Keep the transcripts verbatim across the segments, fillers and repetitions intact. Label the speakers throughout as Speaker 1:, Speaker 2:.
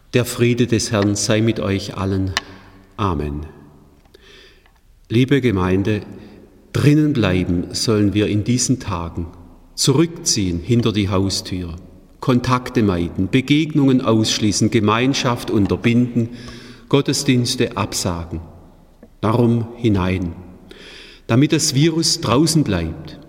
Speaker 1: Der Friede des Herrn sei mit euch allen. Amen. Liebe Gemeinde, drinnen bleiben sollen wir in diesen Tagen, zurückziehen hinter die Haustür, Kontakte meiden, Begegnungen ausschließen, Gemeinschaft unterbinden, Gottesdienste absagen. Darum hinein, damit das Virus draußen bleibt.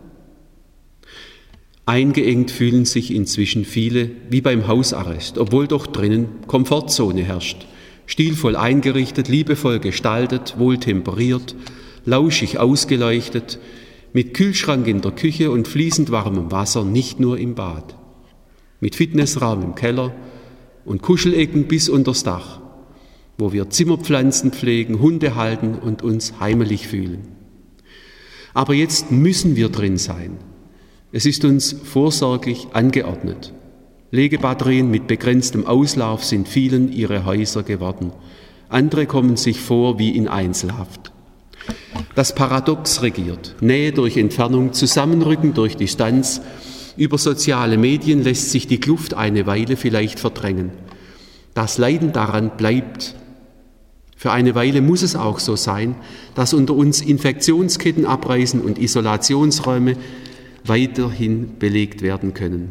Speaker 1: Eingeengt fühlen sich inzwischen viele wie beim Hausarrest, obwohl doch drinnen Komfortzone herrscht, stilvoll eingerichtet, liebevoll gestaltet, wohltemperiert, lauschig ausgeleuchtet, mit Kühlschrank in der Küche und fließend warmem Wasser, nicht nur im Bad, mit Fitnessraum im Keller und Kuschelecken bis unters Dach, wo wir Zimmerpflanzen pflegen, Hunde halten und uns heimelig fühlen. Aber jetzt müssen wir drin sein. Es ist uns vorsorglich angeordnet. Legebatterien mit begrenztem Auslauf sind vielen ihre Häuser geworden. Andere kommen sich vor wie in Einzelhaft. Das Paradox regiert. Nähe durch Entfernung, Zusammenrücken durch Distanz. Über soziale Medien lässt sich die Kluft eine Weile vielleicht verdrängen. Das Leiden daran bleibt. Für eine Weile muss es auch so sein, dass unter uns Infektionsketten abreißen und Isolationsräume weiterhin belegt werden können.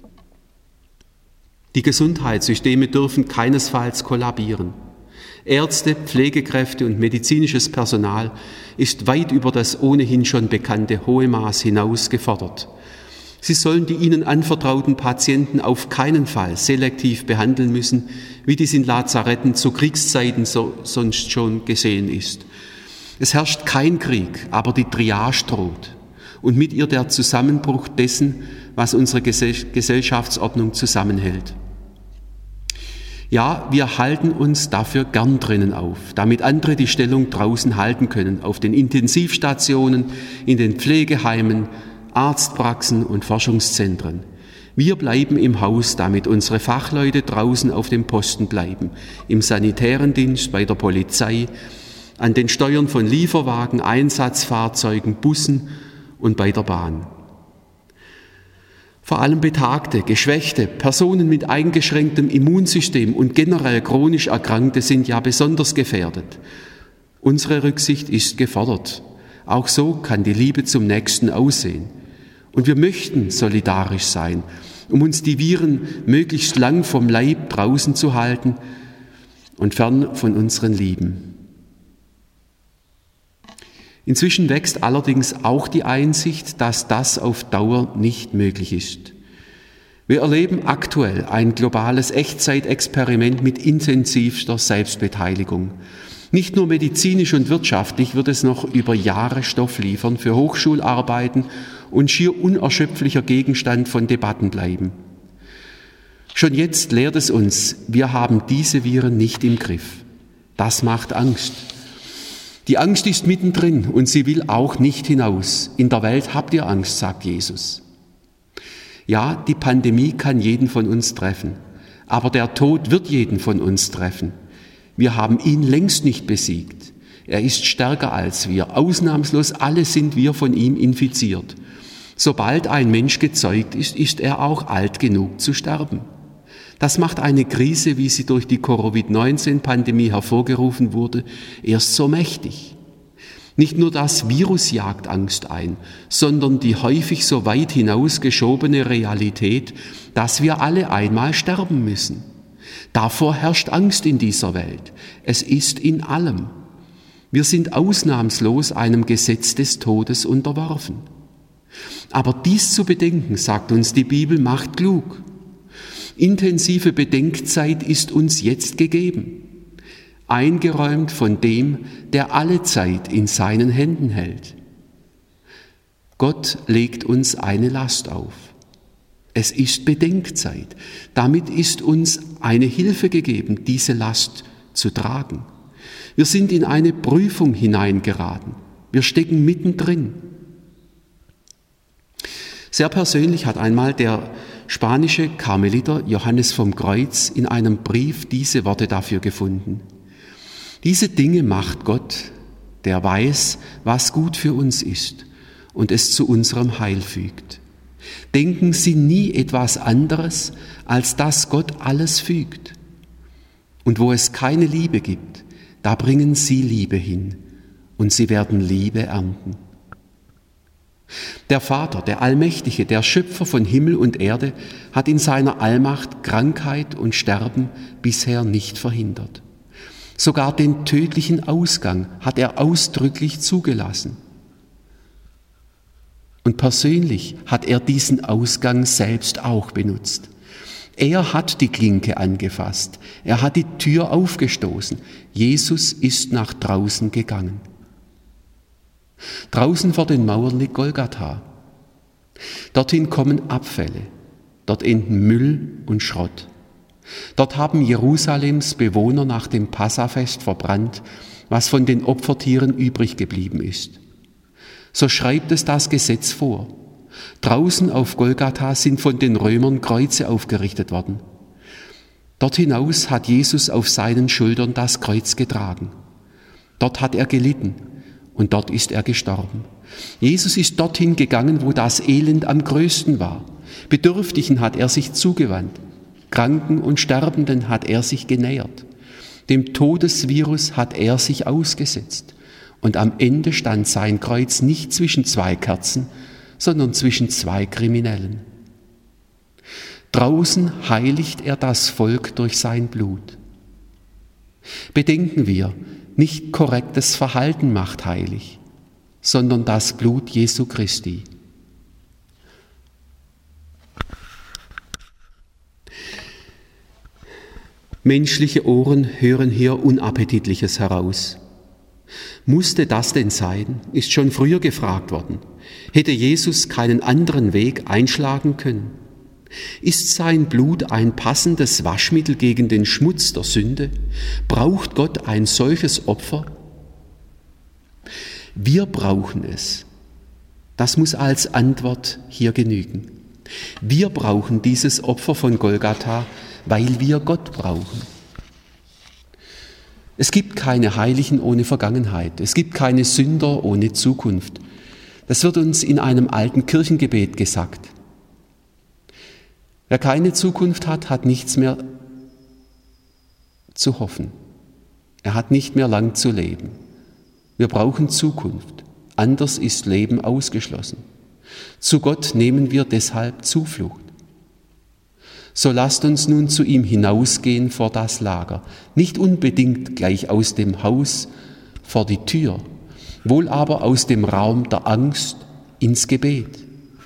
Speaker 1: Die Gesundheitssysteme dürfen keinesfalls kollabieren. Ärzte, Pflegekräfte und medizinisches Personal ist weit über das ohnehin schon bekannte hohe Maß hinaus gefordert. Sie sollen die ihnen anvertrauten Patienten auf keinen Fall selektiv behandeln müssen, wie dies in Lazaretten zu Kriegszeiten so, sonst schon geschehen ist. Es herrscht kein Krieg, aber die Triage droht. Und mit ihr der Zusammenbruch dessen, was unsere Gesellschaftsordnung zusammenhält. Ja, wir halten uns dafür gern drinnen auf, damit andere die Stellung draußen halten können, auf den Intensivstationen, in den Pflegeheimen, Arztpraxen und Forschungszentren. Wir bleiben im Haus, damit unsere Fachleute draußen auf dem Posten bleiben, im sanitären Dienst, bei der Polizei, an den Steuern von Lieferwagen, Einsatzfahrzeugen, Bussen und bei der Bahn. Vor allem Betagte, Geschwächte, Personen mit eingeschränktem Immunsystem und generell chronisch Erkrankte sind ja besonders gefährdet. Unsere Rücksicht ist gefordert. Auch so kann die Liebe zum Nächsten aussehen. Und wir möchten solidarisch sein, um uns die Viren möglichst lang vom Leib draußen zu halten und fern von unseren Lieben. Inzwischen wächst allerdings auch die Einsicht, dass das auf Dauer nicht möglich ist. Wir erleben aktuell ein globales Echtzeitexperiment mit intensivster Selbstbeteiligung. Nicht nur medizinisch und wirtschaftlich wird es noch über Jahre Stoff liefern, für Hochschularbeiten und schier unerschöpflicher Gegenstand von Debatten bleiben. Schon jetzt lehrt es uns, wir haben diese Viren nicht im Griff. Das macht Angst. Die Angst ist mittendrin und sie will auch nicht hinaus. In der Welt habt ihr Angst, sagt Jesus. Ja, die Pandemie kann jeden von uns treffen, aber der Tod wird jeden von uns treffen. Wir haben ihn längst nicht besiegt. Er ist stärker als wir. Ausnahmslos alle sind wir von ihm infiziert. Sobald ein Mensch gezeugt ist, ist er auch alt genug zu sterben. Das macht eine Krise, wie sie durch die Covid neunzehn Pandemie hervorgerufen wurde, erst so mächtig. Nicht nur das Virus jagt Angst ein, sondern die häufig so weit hinausgeschobene Realität, dass wir alle einmal sterben müssen. Davor herrscht Angst in dieser Welt. Es ist in allem. Wir sind ausnahmslos einem Gesetz des Todes unterworfen. Aber dies zu bedenken, sagt uns die Bibel, macht klug. Intensive Bedenkzeit ist uns jetzt gegeben, eingeräumt von dem, der alle Zeit in seinen Händen hält. Gott legt uns eine Last auf. Es ist Bedenkzeit. Damit ist uns eine Hilfe gegeben, diese Last zu tragen. Wir sind in eine Prüfung hineingeraten. Wir stecken mittendrin. Sehr persönlich hat einmal der spanische Karmeliter Johannes vom Kreuz in einem Brief diese Worte dafür gefunden. Diese Dinge macht Gott, der weiß, was gut für uns ist und es zu unserem Heil fügt. Denken Sie nie etwas anderes, als dass Gott alles fügt. Und wo es keine Liebe gibt, da bringen sie Liebe hin und sie werden Liebe ernten. Der Vater, der Allmächtige, der Schöpfer von Himmel und Erde, hat in seiner Allmacht Krankheit und Sterben bisher nicht verhindert. Sogar den tödlichen Ausgang hat er ausdrücklich zugelassen. Und persönlich hat er diesen Ausgang selbst auch benutzt. Er hat die Klinke angefasst, er hat die Tür aufgestoßen. Jesus ist nach draußen gegangen. Draußen vor den Mauern liegt Golgatha. Dorthin kommen Abfälle, dort enden Müll und Schrott. Dort haben Jerusalems Bewohner nach dem Passafest verbrannt, was von den Opfertieren übrig geblieben ist. So schreibt es das Gesetz vor. Draußen auf Golgatha sind von den Römern Kreuze aufgerichtet worden. Dort hinaus hat Jesus auf seinen Schultern das Kreuz getragen. Dort hat er gelitten und dort ist er gestorben. Jesus ist dorthin gegangen, wo das Elend am größten war. Bedürftigen hat er sich zugewandt. Kranken und Sterbenden hat er sich genähert. Dem Todesvirus hat er sich ausgesetzt. Und am Ende stand sein Kreuz nicht zwischen zwei Kerzen, sondern zwischen zwei Kriminellen. Draußen heiligt er das Volk durch sein Blut. Bedenken wir, nicht korrektes Verhalten macht heilig, sondern das Blut Jesu Christi. Menschliche Ohren hören hier Unappetitliches heraus. Musste das denn sein? Ist schon früher gefragt worden. Hätte Jesus keinen anderen Weg einschlagen können? Ist sein Blut ein passendes Waschmittel gegen den Schmutz der Sünde? Braucht Gott ein solches Opfer? Wir brauchen es. Das muss als Antwort hier genügen. Wir brauchen dieses Opfer von Golgatha, weil wir Gott brauchen. Es gibt keine Heiligen ohne Vergangenheit. Es gibt keine Sünder ohne Zukunft. Das wird uns in einem alten Kirchengebet gesagt. Wer keine Zukunft hat, hat nichts mehr zu hoffen. Er hat nicht mehr lang zu leben. Wir brauchen Zukunft. Anders ist Leben ausgeschlossen. Zu Gott nehmen wir deshalb Zuflucht. So lasst uns nun zu ihm hinausgehen vor das Lager, nicht unbedingt gleich aus dem Haus vor die Tür, wohl aber aus dem Raum der Angst ins Gebet.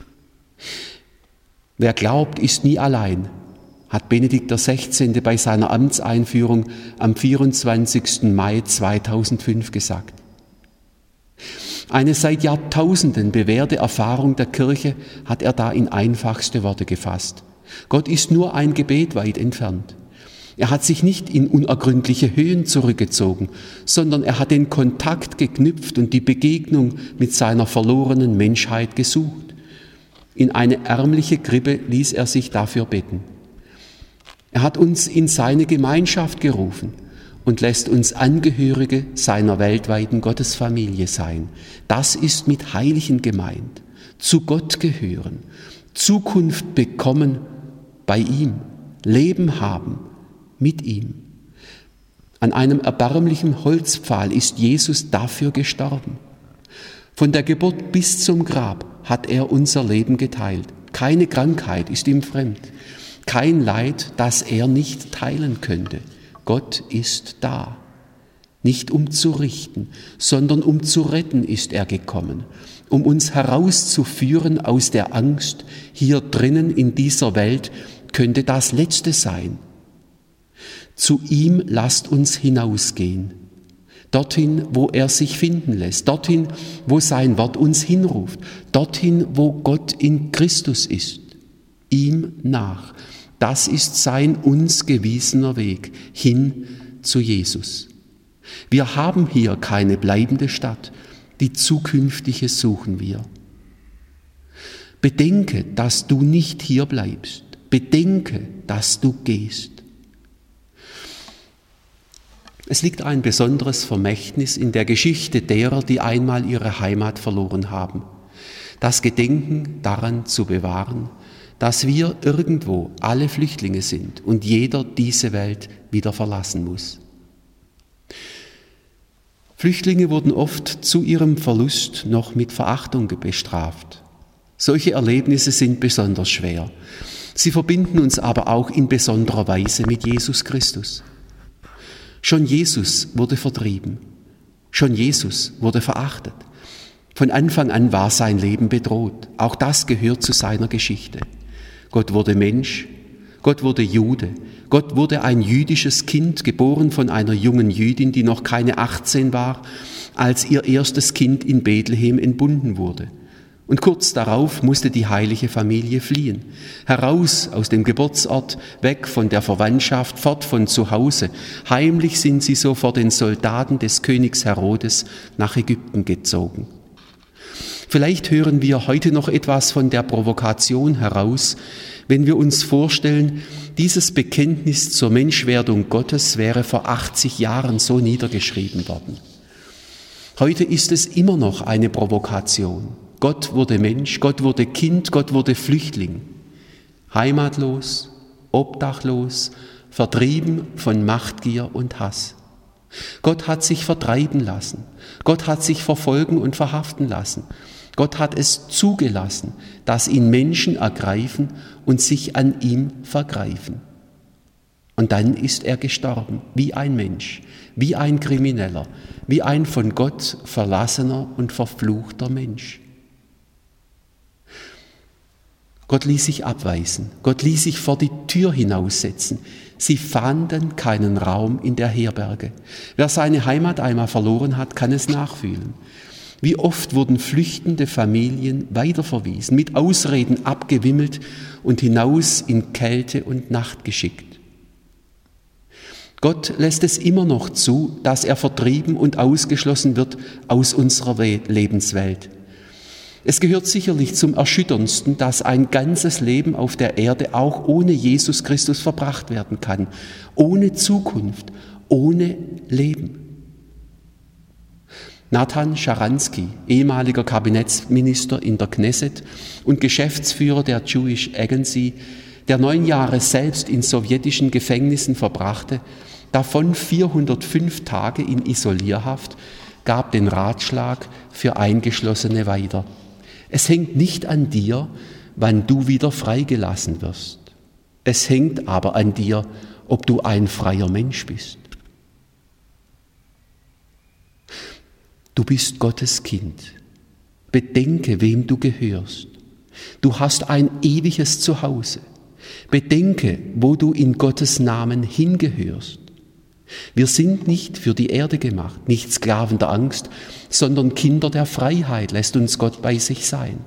Speaker 1: Wer glaubt, ist nie allein, hat Benedikt der Sechzehnte bei seiner Amtseinführung am vierundzwanzigsten Mai zweitausendfünf gesagt. Eine seit Jahrtausenden bewährte Erfahrung der Kirche hat er da in einfachste Worte gefasst. Gott ist nur ein Gebet weit entfernt. Er hat sich nicht in unergründliche Höhen zurückgezogen, sondern er hat den Kontakt geknüpft und die Begegnung mit seiner verlorenen Menschheit gesucht. In eine ärmliche Krippe ließ er sich dafür betten. Er hat uns in seine Gemeinschaft gerufen und lässt uns Angehörige seiner weltweiten Gottesfamilie sein. Das ist mit Heiligen gemeint. Zu Gott gehören, Zukunft bekommen bei ihm, Leben haben mit ihm. An einem erbärmlichen Holzpfahl ist Jesus dafür gestorben. Von der Geburt bis zum Grab hat er unser Leben geteilt. Keine Krankheit ist ihm fremd, kein Leid, das er nicht teilen könnte. Gott ist da. Nicht um zu richten, sondern um zu retten ist er gekommen, um uns herauszuführen aus der Angst, hier drinnen in dieser Welt könnte das Letzte sein. Zu ihm lasst uns hinausgehen, dorthin, wo er sich finden lässt, dorthin, wo sein Wort uns hinruft, dorthin, wo Gott in Christus ist, ihm nach. Das ist sein uns gewiesener Weg hin zu Jesus. Wir haben hier keine bleibende Stadt, die zukünftige suchen wir. Bedenke, dass du nicht hier bleibst. Bedenke, dass du gehst. Es liegt ein besonderes Vermächtnis in der Geschichte derer, die einmal ihre Heimat verloren haben. Das Gedenken daran zu bewahren, dass wir irgendwo alle Flüchtlinge sind und jeder diese Welt wieder verlassen muss. Flüchtlinge wurden oft zu ihrem Verlust noch mit Verachtung bestraft. Solche Erlebnisse sind besonders schwer. Sie verbinden uns aber auch in besonderer Weise mit Jesus Christus. Schon Jesus wurde vertrieben. Schon Jesus wurde verachtet. Von Anfang an war sein Leben bedroht. Auch das gehört zu seiner Geschichte. Gott wurde Mensch, Gott wurde Jude, Gott wurde ein jüdisches Kind, geboren von einer jungen Jüdin, die noch keine achtzehn war, als ihr erstes Kind in Bethlehem entbunden wurde. Und kurz darauf musste die heilige Familie fliehen, heraus aus dem Geburtsort, weg von der Verwandtschaft, fort von zu Hause. Heimlich sind sie so vor den Soldaten des Königs Herodes nach Ägypten gezogen. Vielleicht hören wir heute noch etwas von der Provokation heraus, wenn wir uns vorstellen, dieses Bekenntnis zur Menschwerdung Gottes wäre vor achtzig Jahren so niedergeschrieben worden. Heute ist es immer noch eine Provokation. Gott wurde Mensch, Gott wurde Kind, Gott wurde Flüchtling. Heimatlos, obdachlos, vertrieben von Machtgier und Hass. Gott hat sich vertreiben lassen. Gott hat sich verfolgen und verhaften lassen. Gott hat es zugelassen, dass ihn Menschen ergreifen und sich an ihm vergreifen. Und dann ist er gestorben, wie ein Mensch, wie ein Krimineller, wie ein von Gott verlassener und verfluchter Mensch. Gott ließ sich abweisen, Gott ließ sich vor die Tür hinaussetzen. Sie fanden keinen Raum in der Herberge. Wer seine Heimat einmal verloren hat, kann es nachfühlen. Wie oft wurden flüchtende Familien weiterverwiesen, mit Ausreden abgewimmelt und hinaus in Kälte und Nacht geschickt. Gott lässt es immer noch zu, dass er vertrieben und ausgeschlossen wird aus unserer Lebenswelt. Es gehört sicherlich zum Erschütterndsten, dass ein ganzes Leben auf der Erde auch ohne Jesus Christus verbracht werden kann, ohne Zukunft, ohne Leben. Nathan Sharansky, ehemaliger Kabinettsminister in der Knesset und Geschäftsführer der Jewish Agency, der neun Jahre selbst in sowjetischen Gefängnissen verbrachte, davon vierhundertfünf Tage in Isolierhaft, gab den Ratschlag für Eingeschlossene weiter. Es hängt nicht an dir, wann du wieder freigelassen wirst. Es hängt aber an dir, ob du ein freier Mensch bist. Du bist Gottes Kind. Bedenke, wem du gehörst. Du hast ein ewiges Zuhause. Bedenke, wo du in Gottes Namen hingehörst. Wir sind nicht für die Erde gemacht, nicht Sklaven der Angst, sondern Kinder der Freiheit, lässt uns Gott bei sich sein.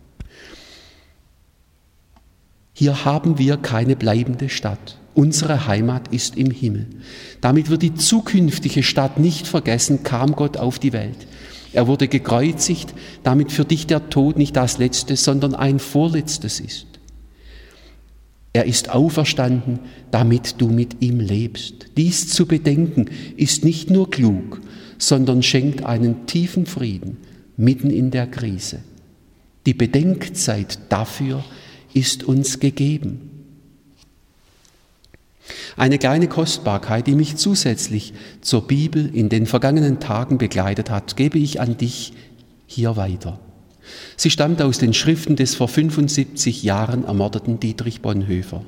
Speaker 1: Hier haben wir keine bleibende Stadt. Unsere Heimat ist im Himmel. Damit wir die zukünftige Stadt nicht vergessen, kam Gott auf die Welt. Er wurde gekreuzigt, damit für dich der Tod nicht das letzte, sondern ein vorletztes ist. Er ist auferstanden, damit du mit ihm lebst. Dies zu bedenken ist nicht nur klug, sondern schenkt einen tiefen Frieden mitten in der Krise. Die Bedenkzeit dafür ist uns gegeben. Eine kleine Kostbarkeit, die mich zusätzlich zur Bibel in den vergangenen Tagen begleitet hat, gebe ich an dich hier weiter. Sie stammt aus den Schriften des vor fünfundsiebzig Jahren ermordeten Dietrich Bonhoeffer.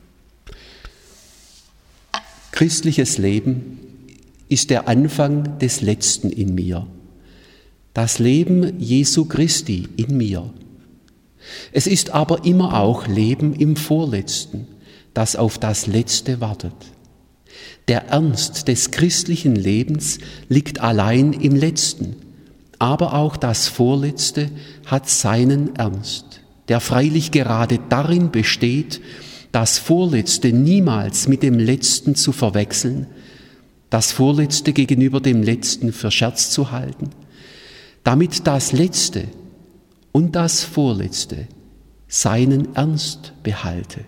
Speaker 1: Christliches Leben ist der Anfang des Letzten in mir, das Leben Jesu Christi in mir. Es ist aber immer auch Leben im Vorletzten, das auf das Letzte wartet. Der Ernst des christlichen Lebens liegt allein im Letzten, aber auch das Vorletzte hat seinen Ernst, der freilich gerade darin besteht, das Vorletzte niemals mit dem Letzten zu verwechseln, das Vorletzte gegenüber dem Letzten für Scherz zu halten, damit das Letzte und das Vorletzte seinen Ernst behalte.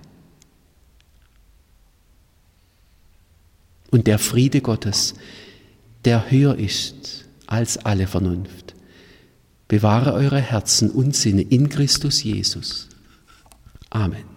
Speaker 1: Und der Friede Gottes, der höher ist als alle Vernunft, bewahre eure Herzen und Sinne in Christus Jesus. Amen.